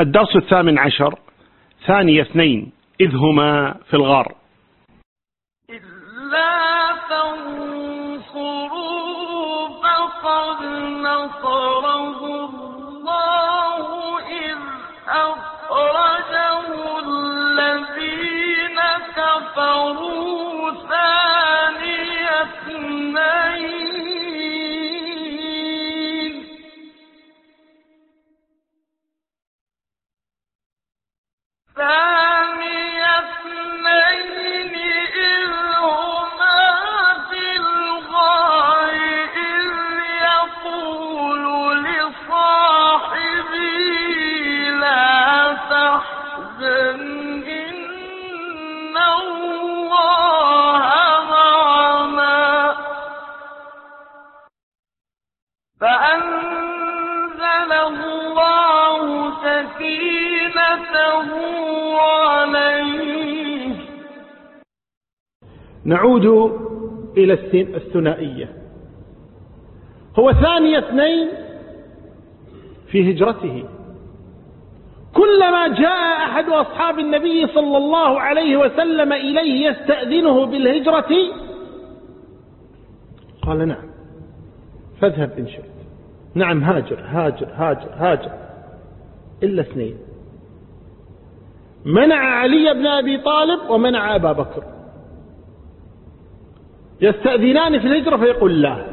الدرس 18 ثاني 2 إذ هما في الغار. إذ لا تنصروا فقد نصره الله إذ أخرجه الذين كفروا ثاني اثنين إذ هما في الغار إذ يقول لصاحبه لا تحزن إن الله معنا فأنزل الله سكينته عليه. نعود إلى الثنائية. هو ثاني 2 في هجرته. كلما جاء أحد أصحاب النبي صلى الله عليه وسلم إليه يستأذنه بالهجرة قال نعم فاذهب إن شئت، نعم هاجر هاجر هاجر هاجر، إلا 2 منع علي بن أبي طالب ومنع أبا بكر. يستأذنان في الهجرة فيقول لا،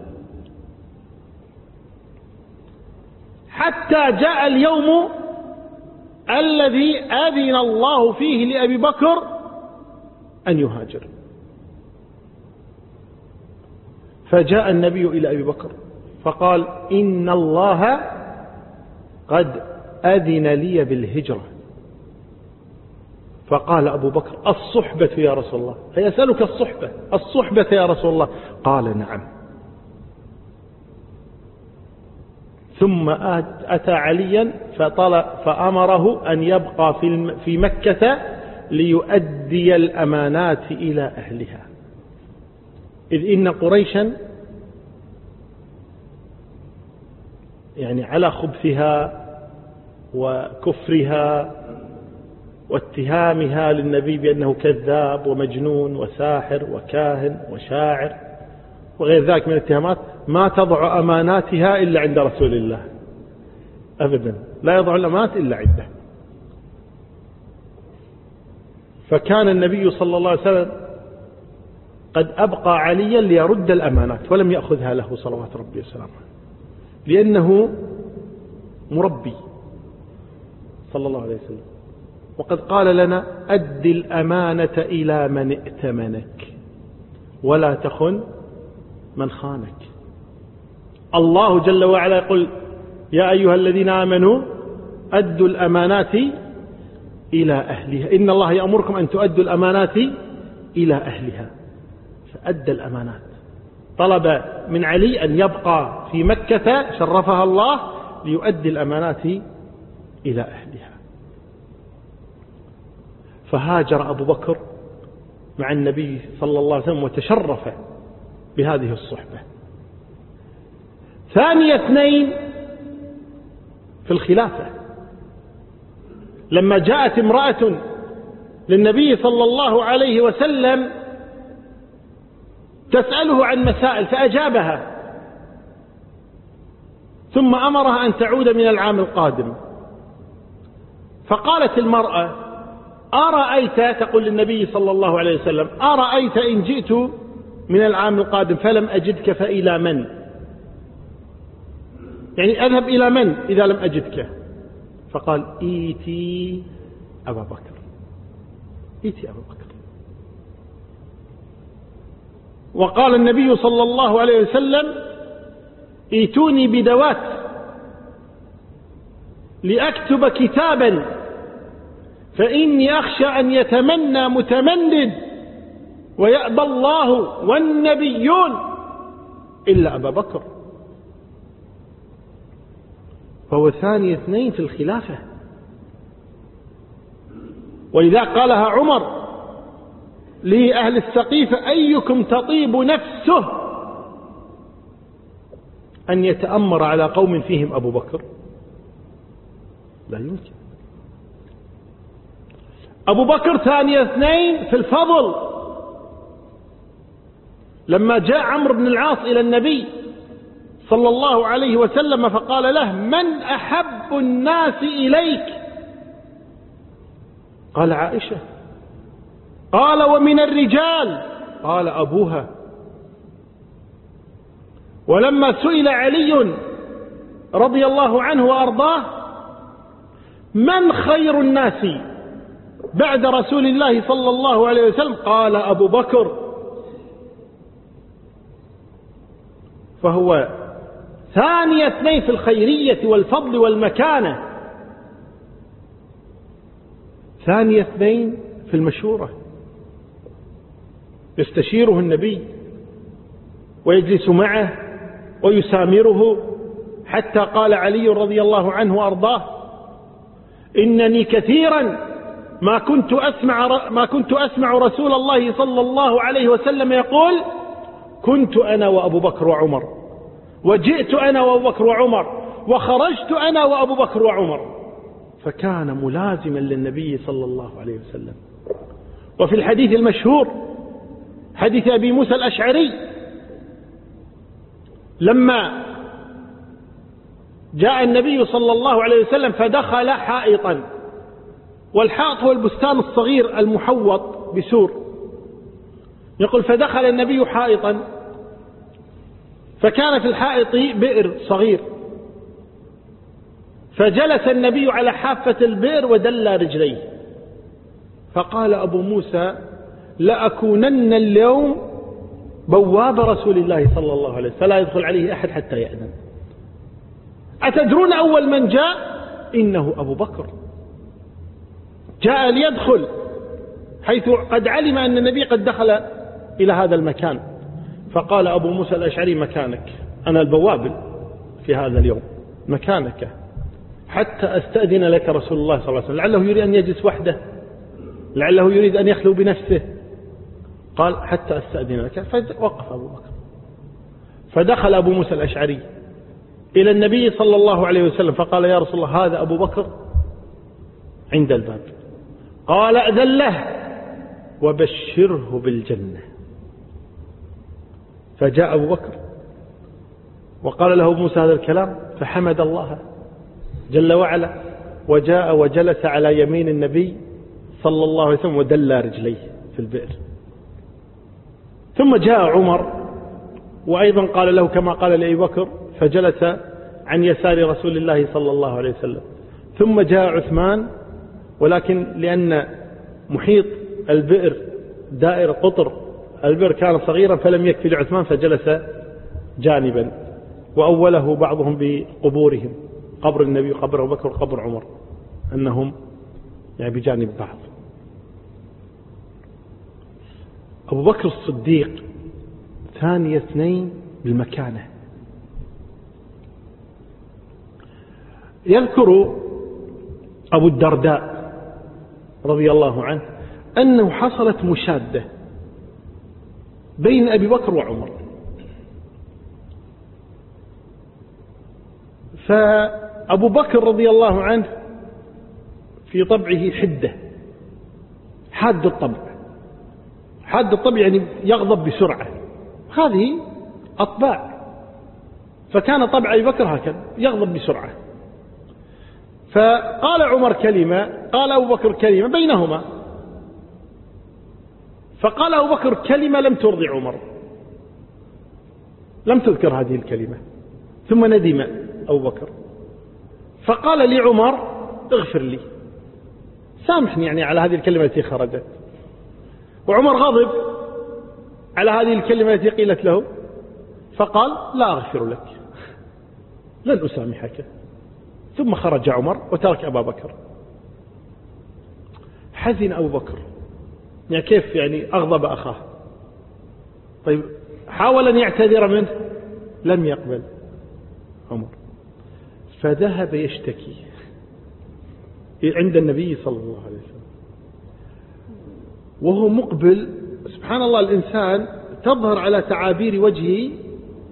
حتى جاء اليوم الذي أذن الله فيه لأبي بكر أن يهاجر. فجاء النبي إلى أبي بكر فقال إن الله قد أذن لي بالهجرة. فقال أبو بكر الصحبة يا رسول الله، فيسألك الصحبة يا رسول الله؟ قال نعم. ثم أتى عليا فأمره أن يبقى في مكة ليؤدي الأمانات إلى أهلها، إذ إن قريشا يعني على خبثها وكفرها واتهامها للنبي بأنه كذاب ومجنون وساحر وكاهن وشاعر وغير ذلك من الاتهامات، ما تضع أماناتها إلا عند رسول الله أبدا، لا يضع الأمانات إلا عنده. فكان النبي صلى الله عليه وسلم قد أبقى عليا ليرد الأمانات ولم يأخذها له صلوات ربي وسلامه، لأنه مربي صلى الله عليه وسلم، وقد قال لنا أد الأمانة إلى من ائتمنك ولا تخن من خانك. الله جل وعلا يقول يا أيها الذين آمنوا أدوا الأمانات إلى أهلها، إن الله يأمركم أن تؤدوا الأمانات إلى أهلها. فأدى الأمانات، طلب من علي أن يبقى في مكة شرفها الله ليؤدي الأمانات إلى أهلها. فهاجر أبو بكر مع النبي صلى الله عليه وسلم وتشرف بهذه الصحبة. ثاني 2 في الخلافة، لما جاءت امرأة للنبي صلى الله عليه وسلم تسأله عن مسائل فأجابها، ثم أمرها أن تعود من العام القادم. فقالت المرأة أرأيت، تقول للنبي صلى الله عليه وسلم أرأيت إن جئت من العام القادم فلم أجدك فإلى من؟ يعني أذهب إلى من إذا لم أجدك؟ فقال إيتي أبا بكر، إيتي أبا بكر. وقال النبي صلى الله عليه وسلم إيتوني بدوات لأكتب كتابا فإني أخشى أن يتمنى متمند ويأبى الله والنبيون إلا أبا بكر. فهو ثاني 2 في الخلافة. ولذا قالها عمر لأهل السقيفة أيكم تطيب نفسه أن يتأمر على قوم فيهم أبو بكر؟ لا يمكن. أبو بكر ثاني اثنين في الفضل، لما جاء عمرو بن العاص إلى النبي صلى الله عليه وسلم فقال له: من أحب الناس إليك؟ قال: عائشة. قال: ومن الرجال؟ قال: أبوها. ولما سئل علي رضي الله عنه وأرضاه: من خير الناس بعد رسول الله صلى الله عليه وسلم؟ قال: أبو بكر. فهو ثاني اثنين في الخيرية والفضل والمكانة، ثاني اثنين في المشورة، يستشيره النبي ويجلس معه ويسامره، حتى قال علي رضي الله عنه وأرضاه: إنني كثيرا ما كنت أسمع رسول الله صلى الله عليه وسلم يقول: كنت أنا وأبو بكر وعمر، وجئت أنا وأبو بكر وعمر، وخرجت أنا وأبو بكر وعمر. فكان ملازما للنبي صلى الله عليه وسلم. وفي الحديث المشهور حديث أبي موسى الأشعري، لما جاء النبي صلى الله عليه وسلم فدخل حائطا، والحائط هو البستان الصغير المحوط بسور، يقول: فدخل النبي حائطا، فكان في الحائط بئر صغير، فجلس النبي على حافة البئر ودلى رجليه، فقال أبو موسى: لأكونن اليوم بواب رسول الله صلى الله عليه وسلم، فلا يدخل عليه أحد حتى يأذن. أتدرون أول من جاء؟ إنه أبو بكر، جاء ليدخل، حيث قد علم أن النبي قد دخل إلى هذا المكان. فقال أبو موسى الأشعري: مكانك، أنا البواب في هذا اليوم، مكانك حتى أستأذن لك رسول الله صلى الله عليه وسلم. لعله يريد أن يجلس وحده، لعله يريد أن يخلو بنفسه. قال: حتى أستأذن لك. فوقف أبو بكر، فدخل أبو موسى الأشعري إلى النبي صلى الله عليه وسلم فقال: يا رسول الله، هذا أبو بكر عند الباب. قال: أذن له وبشره بالجنة. فجاء أبو بكر وقال له موسى هذا الكلام، فحمد الله جل وعلا، وجاء وجلس على يمين النبي صلى الله عليه وسلم ودلى رجليه في البئر. ثم جاء عمر وأيضا قال له كما قال لأبي بكر، فجلس عن يسار رسول الله صلى الله عليه وسلم. ثم جاء عثمان، ولكن لأن محيط البئر دائر قطر البئر كان صغيرا فلم يكفي لعثمان، فجلس جانبا، وأوله بعضهم بقبورهم، قبر النبي وقبر أبو بكر وقبر عمر، أنهم يعني بجانب بعض. أبو بكر الصديق ثاني اثنين بالمكانة. يذكر أبو الدرداء رضي الله عنه أنه حصلت مشادة بين أبي بكر وعمر، فأبو بكر رضي الله عنه في طبعه حدة، حاد الطبع، حاد الطبع يعني يغضب بسرعة، هذه أطباع، فكان طبع أبي بكر هكذا يغضب بسرعة. فقال عمر كلمة، قال أبو بكر كلمة بينهما، فقال أبو بكر كلمة لم ترضي عمر، لم تذكر هذه الكلمة، ثم ندم أبو بكر، فقال لي عمر: اغفر لي، سامحني يعني على هذه الكلمة التي خرجت. وعمر غضب على هذه الكلمة التي قيلت له، فقال: لا أغفر لك، لن أسامحك. ثم خرج عمر وترك أبا بكر. حزن أبو بكر، يعني كيف يعني أغضب أخاه؟ طيب حاول أن يعتذر منه، لم يقبل عمر، فذهب يشتكي عند النبي صلى الله عليه وسلم وهو مقبل. سبحان الله، الإنسان تظهر على تعابير وجهه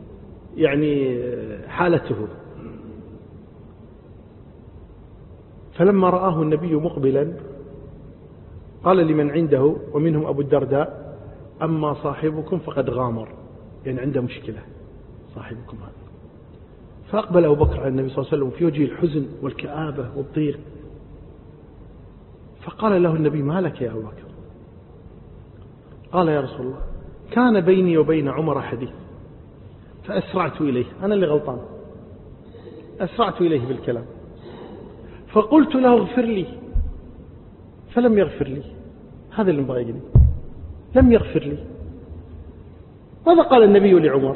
يعني حالته. فلما رآه النبي مقبلا قال لمن عنده ومنهم أبو الدرداء: أما صاحبكم فقد غامر، يعني عنده مشكلة صاحبكم هذا. فأقبل أبو بكر على النبي صلى الله عليه وسلم في وجه الحزن والكآبة والضيق، فقال له النبي: ما لك يا أبو بكر؟ قال: يا رسول الله، كان بيني وبين عمر حديث فأسرعت إليه، أنا اللي غلطان، أسرعت إليه بالكلام، فقلت له: اغفر لي، فلم يغفر لي. هذا اللي مضايقني، لم يغفر لي. ماذا قال النبي لعمر؟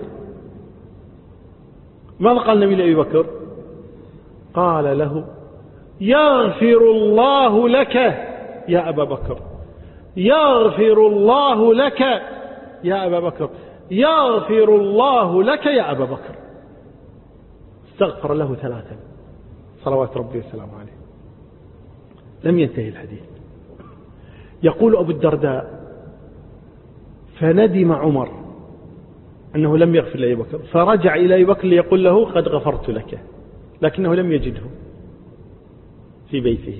ماذا قال النبي لأبي بكر؟ قال له: يغفر الله لك يا أبا بكر، يغفر الله لك يا أبا بكر، يغفر الله لك يا أبا بكر. استغفر له 3 صلوات ربي وسلامه عليه. لم ينتهي الحديث. يقول أبو الدرداء: فندم عمر أنه لم يغفر لأبي بكر، فرجع إلى أبي بكر ليقول له: قد غفرت لك، لكنه لم يجده في بيته،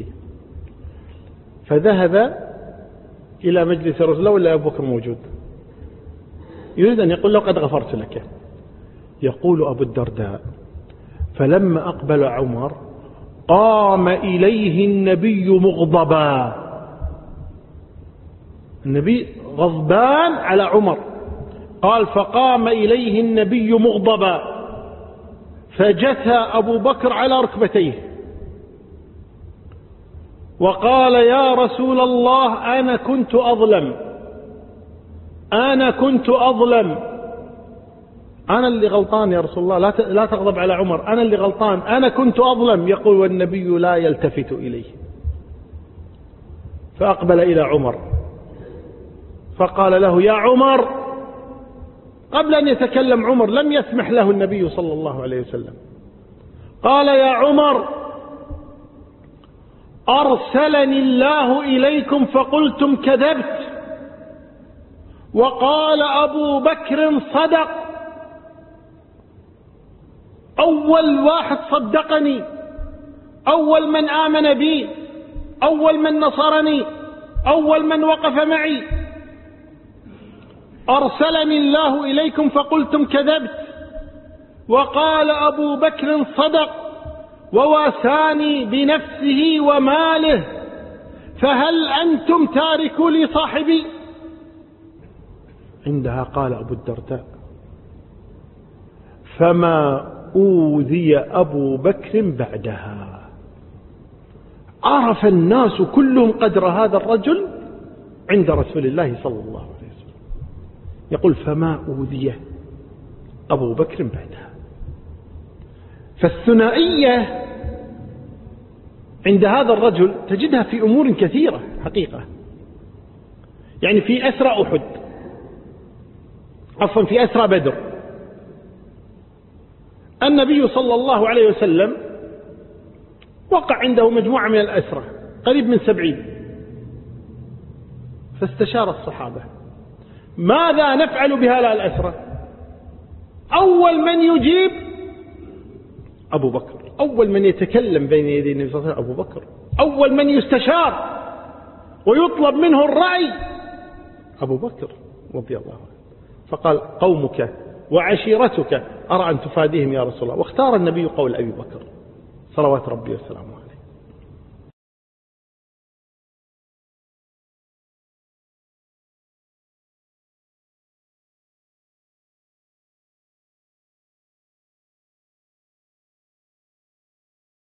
فذهب إلى مجلس رسول الله ولا أبو بكر موجود، يريد أن يقول له: قد غفرت لك. يقول أبو الدرداء: فلما أقبل عمر قام إليه النبي مغضبا، النبي غضبان على عمر. قال: فقام إليه النبي مغضبا، فجثى أبو بكر على ركبتيه وقال: يا رسول الله، أنا كنت أظلم، أنا كنت أظلم، أنا اللي غلطان يا رسول الله، لا تغضب على عمر، أنا اللي غلطان، أنا كنت أظلم. يقول: والنبي لا يلتفت إليه. فأقبل إلى عمر فقال له: يا عمر. قبل أن يتكلم عمر لم يسمح له النبي صلى الله عليه وسلم. قال: يا عمر، أرسلني الله إليكم فقلتم كذبت، وقال أبو بكر صدق، أول واحد صدقني، أول من آمن بي، أول من نصرني، أول من وقف معي. أرسلني الله إليكم فقلتم كذبت، وقال أبو بكر صدق، وواساني بنفسه وماله، فهل أنتم تاركوا لي صاحبي؟ عندها قال أبو الدرداء: فما أوذي أبو بكر بعدها. عرف الناس كلهم قدر هذا الرجل عند رسول الله صلى الله عليه وسلم. يقول: فما أوذي أبو بكر بعدها. فالثنائية عند هذا الرجل تجدها في أمور كثيرة حقيقة، يعني في أسرى أحد، عفوا في أسرى بدر، النبي صلى الله عليه وسلم وقع عنده مجموعة من الأسرى قريب من 70، فاستشار الصحابة: ماذا نفعل بهؤلاء الأسرى؟ أول من يجيب أبو بكر، أول من يتكلم بين يدي النبي صلى الله عليه وسلم أبو بكر، أول من يستشار ويطلب منه الرأي أبو بكر رضي الله عنه. فقال: قومك وعشيرتك أرى أن تفاديهم يا رسول الله. واختار النبي قول أبي بكر صلوات ربي وسلامه عليه.